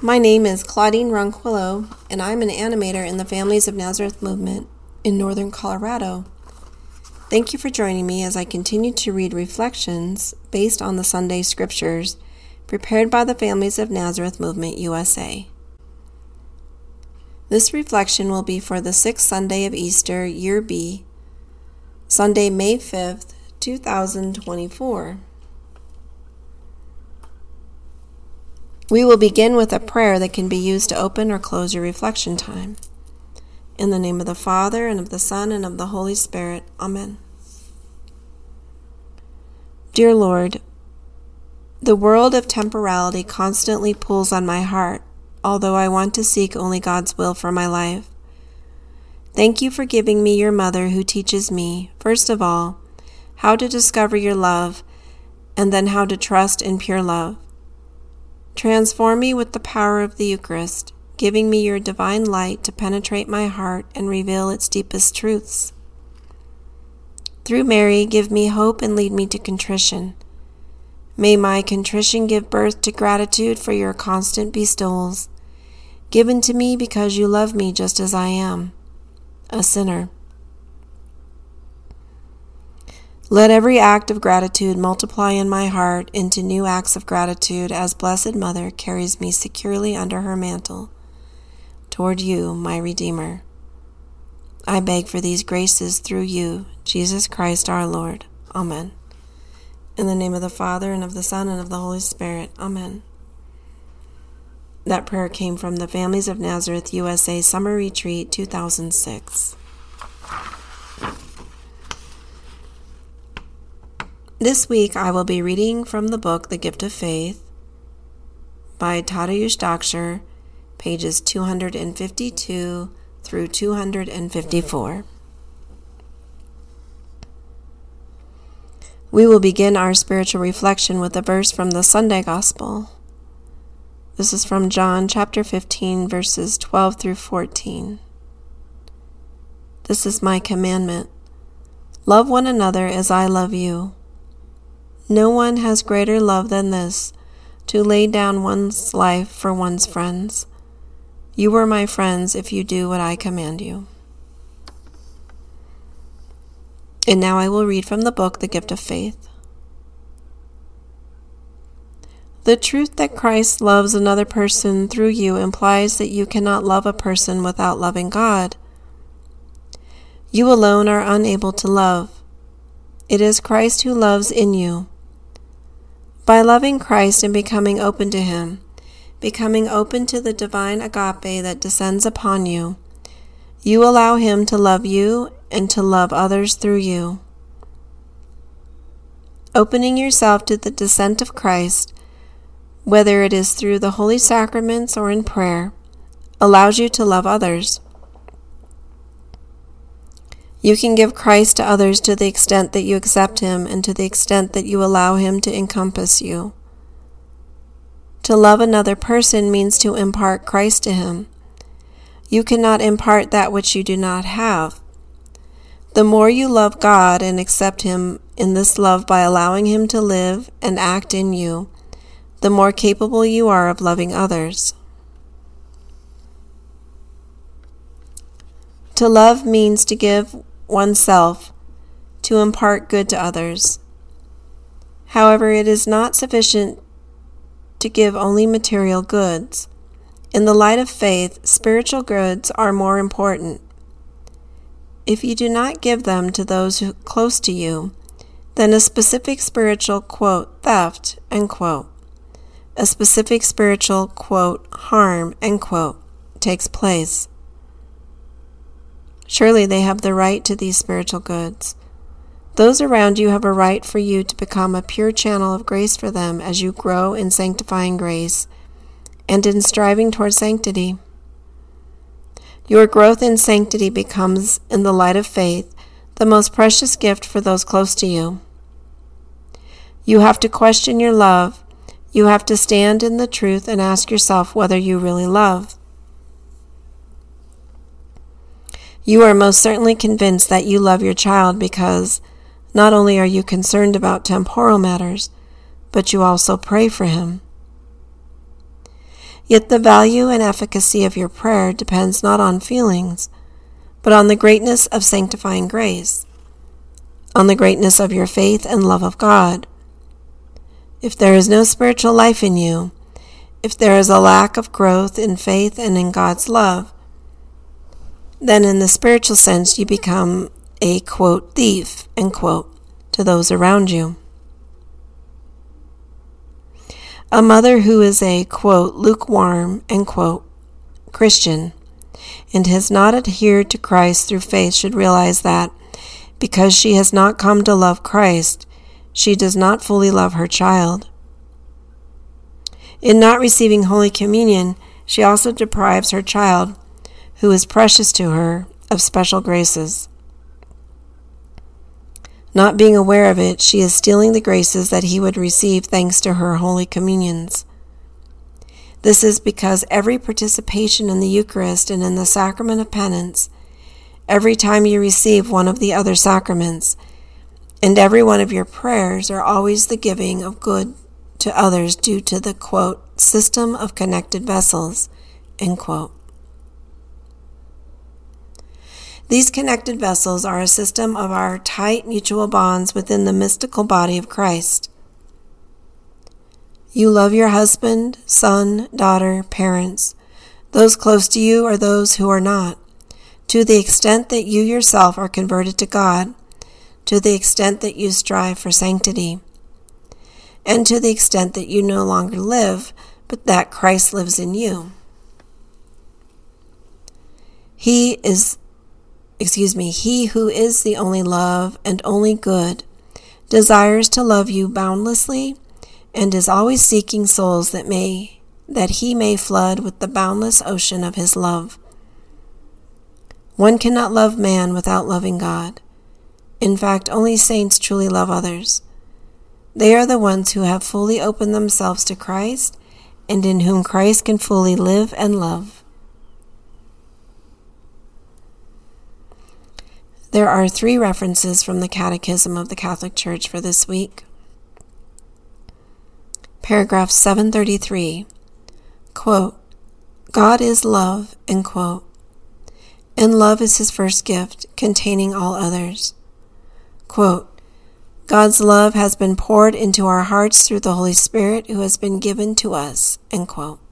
My name is Claudine Ronquillo, and I'm an animator in the Families of Nazareth movement in northern Colorado. Thank you for joining me as I continue to read reflections based on the Sunday scriptures prepared by the Families of Nazareth movement USA. This reflection will be for the 6th Sunday of Easter, Year B, Sunday, May 5th, 2024. We will begin with a prayer that can be used to open or close your reflection time. In the name of the Father, and of the Son, and of the Holy Spirit. Amen. Dear Lord, the world of temporality constantly pulls on my heart, although I want to seek only God's will for my life. Thank you for giving me your mother who teaches me, first of all, how to discover your love, and then how to trust in pure love. Transform me with the power of the Eucharist, giving me your divine light to penetrate my heart and reveal its deepest truths. Through Mary, give me hope and lead me to contrition. May my contrition give birth to gratitude for your constant bestowals, given to me because you love me just as I am, a sinner. Let every act of gratitude multiply in my heart into new acts of gratitude as Blessed Mother carries me securely under her mantle toward you, my Redeemer. I beg for these graces through you, Jesus Christ our Lord. Amen. In the name of the Father, and of the Son, and of the Holy Spirit. Amen. That prayer came from the Families of Nazareth USA Summer Retreat 2006. This week I will be reading from the book The Gift of Faith by Tadeusz Doksher, pages 252 through 254. We will begin our spiritual reflection with a verse from the Sunday Gospel. This is from John chapter 15, verses 12 through 14. This is my commandment: love one another as I love you. No one has greater love than this, to lay down one's life for one's friends. You are my friends if you do what I command you. And now I will read from the book, The Gift of Faith. The truth that Christ loves another person through you implies that you cannot love a person without loving God. You alone are unable to love. It is Christ who loves in you. By loving Christ and becoming open to Him, becoming open to the divine agape that descends upon you, you allow Him to love you and to love others through you. Opening yourself to the descent of Christ, whether it is through the holy sacraments or in prayer, allows you to love others. You can give Christ to others to the extent that you accept Him and to the extent that you allow Him to encompass you. To love another person means to impart Christ to him. You cannot impart that which you do not have. The more you love God and accept Him in this love by allowing Him to live and act in you, the more capable you are of loving others. To love means to give oneself, to impart good to others. However, it is not sufficient to give only material goods. In the light of faith, spiritual goods are more important. If you do not give them to those close to you, then a specific spiritual, quote, theft, end quote, a specific spiritual, quote, harm, end quote, takes place. Surely they have the right to these spiritual goods. Those around you have a right for you to become a pure channel of grace for them as you grow in sanctifying grace and in striving toward sanctity. Your growth in sanctity becomes, in the light of faith, the most precious gift for those close to you. You have to question your love. You have to stand in the truth and ask yourself whether you really love. You are most certainly convinced that you love your child because not only are you concerned about temporal matters, but you also pray for him. Yet the value and efficacy of your prayer depends not on feelings, but on the greatness of sanctifying grace, on the greatness of your faith and love of God. If there is no spiritual life in you, if there is a lack of growth in faith and in God's love, then in the spiritual sense you become a, quote, thief, end quote, to those around you. A mother who is a, quote, lukewarm, end quote, Christian and has not adhered to Christ through faith should realize that because she has not come to love Christ, she does not fully love her child. In not receiving Holy Communion, she also deprives her child, who is precious to her, of special graces. Not being aware of it, she is stealing the graces that he would receive thanks to her Holy Communions. This is because every participation in the Eucharist and in the Sacrament of Penance, every time you receive one of the other sacraments, and every one of your prayers are always the giving of good to others due to the, quote, system of connected vessels, end quote. These connected vessels are a system of our tight mutual bonds within the mystical body of Christ. You love your husband, son, daughter, parents, those close to you or those who are not, to the extent that you yourself are converted to God, to the extent that you strive for sanctity, and to the extent that you no longer live, but that Christ lives in you. He who is the only love and only good, desires to love you boundlessly and is always seeking souls that he may flood with the boundless ocean of his love. One cannot love man without loving God. In fact, only saints truly love others. They are the ones who have fully opened themselves to Christ and in whom Christ can fully live and love. There are 3 references from the Catechism of the Catholic Church for this week. Paragraph 733, quote, God is love, end quote, and love is his first gift, containing all others. Quote, God's love has been poured into our hearts through the Holy Spirit who has been given to us, end quote.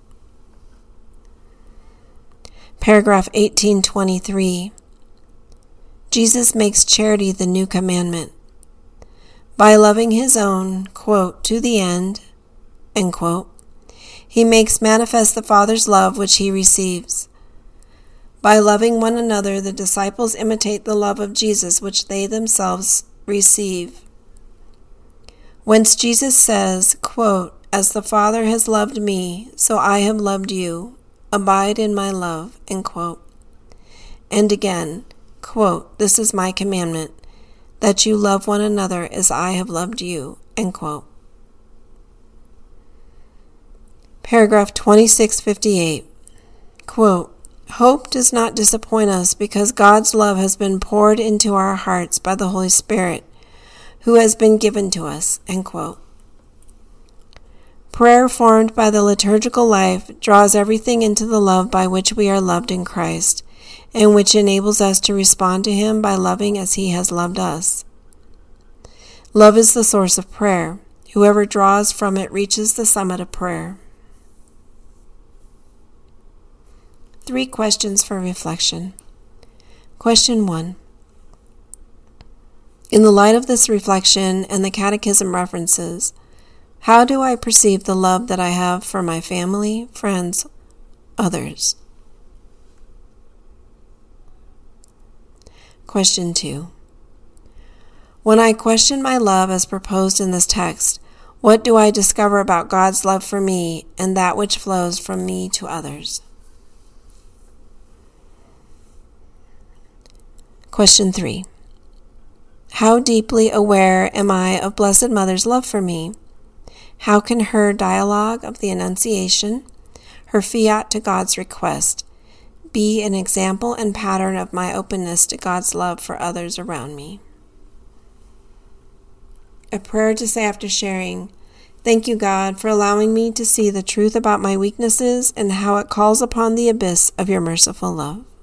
Paragraph 1823, Jesus makes charity the new commandment. By loving his own, quote, to the end, end quote, he makes manifest the Father's love which he receives. By loving one another, the disciples imitate the love of Jesus which they themselves receive. Whence Jesus says, quote, as the Father has loved me, so I have loved you. Abide in my love, end quote. And again, quote, this is my commandment, that you love one another as I have loved you, end quote. Paragraph 2658, quote, hope does not disappoint us because God's love has been poured into our hearts by the Holy Spirit, who has been given to us, end quote. Prayer formed by the liturgical life draws everything into the love by which we are loved in Christ, and which enables us to respond to him by loving as he has loved us. Love is the source of prayer. Whoever draws from it reaches the summit of prayer. 3 questions for reflection. Question 1. In the light of this reflection and the Catechism references, how do I perceive the love that I have for my family, friends, others? Question 2. When I question my love as proposed in this text, what do I discover about God's love for me and that which flows from me to others? Question 3. How deeply aware am I of Blessed Mother's love for me? How can her dialogue of the Annunciation, her fiat to God's request, be an example and pattern of my openness to God's love for others around me? A prayer to say after sharing, Thank you, God, for allowing me to see the truth about my weaknesses and how it calls upon the abyss of your merciful love.